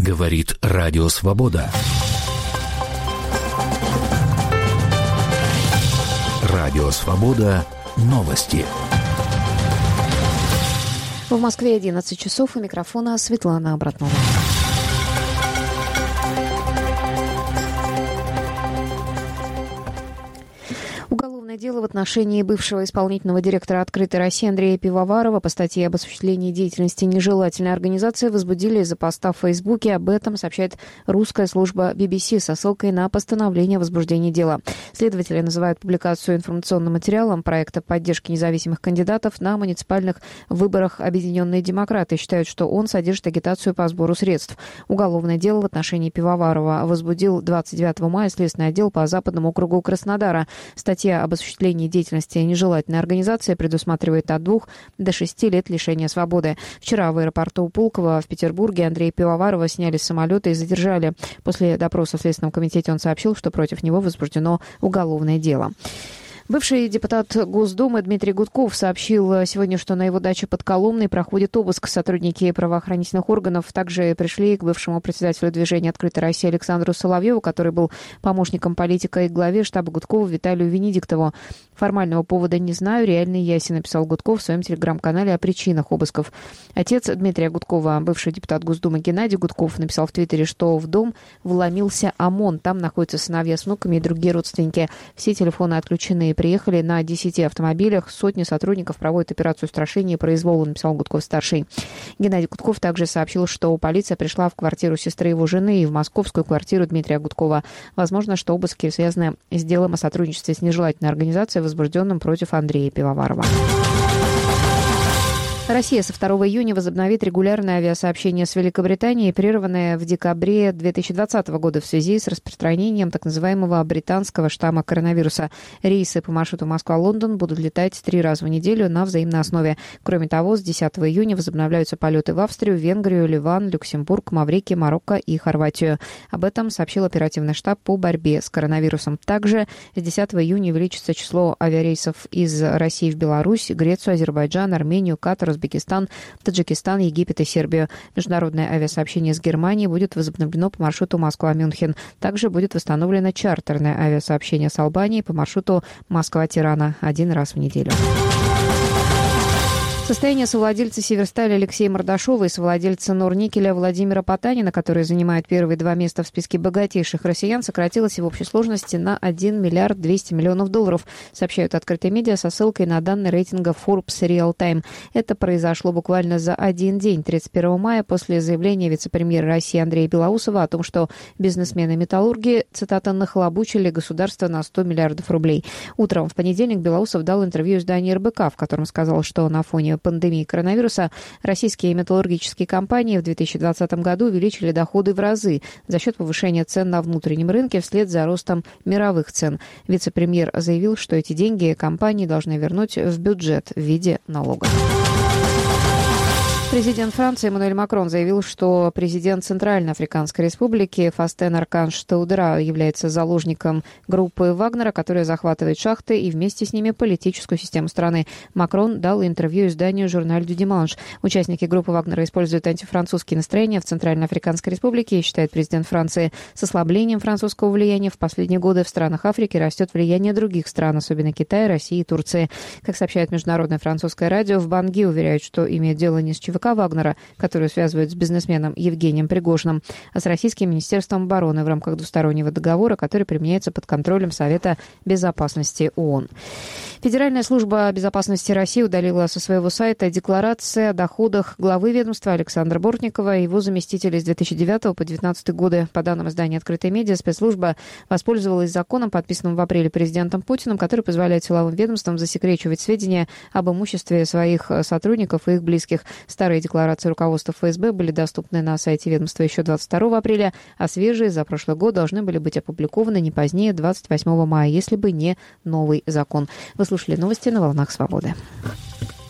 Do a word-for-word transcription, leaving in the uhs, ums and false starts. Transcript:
Говорит Радио Свобода. Радио Свобода. Новости. В Москве одиннадцать часов. У микрофона Светлана Обратнова. Уголовное дело в отношении бывшего исполнительного директора «Открытой России» Андрея Пивоварова по статье об осуществлении деятельности нежелательной организации возбудили из-за поста в Фейсбуке. Об этом сообщает русская служба би би си со ссылкой на постановление о возбуждении дела. Следователи называют публикацию информационным материалом проекта поддержки независимых кандидатов на муниципальных выборах «Объединенные демократы» и считают, что он содержит агитацию по сбору средств. Уголовное дело в отношении Пивоварова возбудил двадцать девятого мая Следственный отдел по Западному округу Краснодара. Статья об осуществлении деятельности нежелательной организации предусматривает от двух до шести лет лишения свободы. Вчера в аэропорту Пулково в Петербурге Андрея Пивоварова сняли с самолета и задержали. После допроса в Следственном комитете он сообщил, что против него возбуждено уголовное дело. Бывший депутат Госдумы Дмитрий Гудков сообщил сегодня, что на его даче под Коломной проходит обыск. Сотрудники правоохранительных органов также пришли к бывшему председателю движения «Открытая Россия» Александру Соловьеву, который был помощником политика и главе штаба Гудкова Виталию Венедиктову. «Формального повода не знаю, реальный ясен», написал Гудков в своем телеграм-канале о причинах обысков. Отец Дмитрия Гудкова, бывший депутат Госдумы Геннадий Гудков, написал в Твиттере, что в дом вломился ОМОН. Там находятся сыновья с внуками и другие родственники. Все телефоны отключены. Приехали на десяти автомобилях. Сотни сотрудников проводят операцию устрашения и произвола, написал Гудков-старший. Геннадий Гудков также сообщил, что полиция пришла в квартиру сестры его жены и в московскую квартиру Дмитрия Гудкова. Возможно, что обыски связаны с делом о сотрудничестве с нежелательной организацией, возбужденным против Андрея Пивоварова. Россия со второго июня возобновит регулярное авиасообщение с Великобританией, прерванное в декабре две тысячи двадцатого года в связи с распространением так называемого британского штамма коронавируса. Рейсы по маршруту Москва-Лондон будут летать три раза в неделю на взаимной основе. Кроме того, с десятого июня возобновляются полеты в Австрию, Венгрию, Ливан, Люксембург, Маврикий, Марокко и Хорватию. Об этом сообщил оперативный штаб по борьбе с коронавирусом. Также с десятого июня увеличится число авиарейсов из России в Беларусь, Грецию, Азербайджан, Армению, Катар, Узбекистан, Таджикистан, Египет и Сербию. Международное авиасообщение с Германией будет возобновлено по маршруту Москва-Мюнхен. Также будет восстановлено чартерное авиасообщение с Албанией по маршруту Москва-Тирана один раз в неделю. Состояние совладельца «Северстали» Алексея Мордашова и совладельца Норникеля Владимира Потанина, которые занимают первые два места в списке богатейших россиян, сократилось в общей сложности на один миллиард двести миллионов долларов, сообщают открытые медиа со ссылкой на данные рейтинга Forbes Real Time. Это произошло буквально за один день, тридцать первого мая, после заявления вице-премьера России Андрея Белоусова о том, что бизнесмены-металлурги, цитата, «нахлобучили государство на сто миллиардов рублей». Утром в понедельник Белоусов дал интервью изданию эр бэ ка, в котором сказал, что на фоне пандемии коронавируса российские металлургические компании в две тысячи двадцатом году увеличили доходы в разы за счет повышения цен на внутреннем рынке вслед за ростом мировых цен. Вице-премьер заявил, что эти деньги компании должны вернуть в бюджет в виде налога. Президент Франции Эммануэль Макрон заявил, что президент Центральноафриканской республики Фастен Арканж Таудера является заложником группы Вагнера, которая захватывает шахты и вместе с ними политическую систему страны. Макрон дал интервью изданию «Журналь дю Диманш». Участники группы Вагнера используют антифранцузские настроения в Центральноафриканской республике, считает президент Франции. С ослаблением французского влияния в последние годы в странах Африки растет влияние других стран, особенно Китая, России и Турции. Как сообщает международное французское радио, в Банги уверяют, что имеют дело не с ЧВК Вагнера, которую связывают с бизнесменом Евгением Пригожиным, а с Российским министерством обороны в рамках двустороннего договора, который применяется под контролем Совета безопасности ООН. Федеральная служба безопасности России удалила со своего сайта декларацию о доходах главы ведомства Александра Бортникова и его заместителей с две тысячи девятого по две тысячи девятнадцатый годы. По данным издания «Открытые медиа», спецслужба воспользовалась законом, подписанным в апреле президентом Путиным, который позволяет силовым ведомствам засекречивать сведения об имуществе своих сотрудников и их близких. Старые декларации руководства эф эс бэ были доступны на сайте ведомства еще двадцать второго апреля, а свежие за прошлый год должны были быть опубликованы не позднее двадцать восьмого мая, если бы не новый закон. Вы слушали новости на «Волнах Свободы».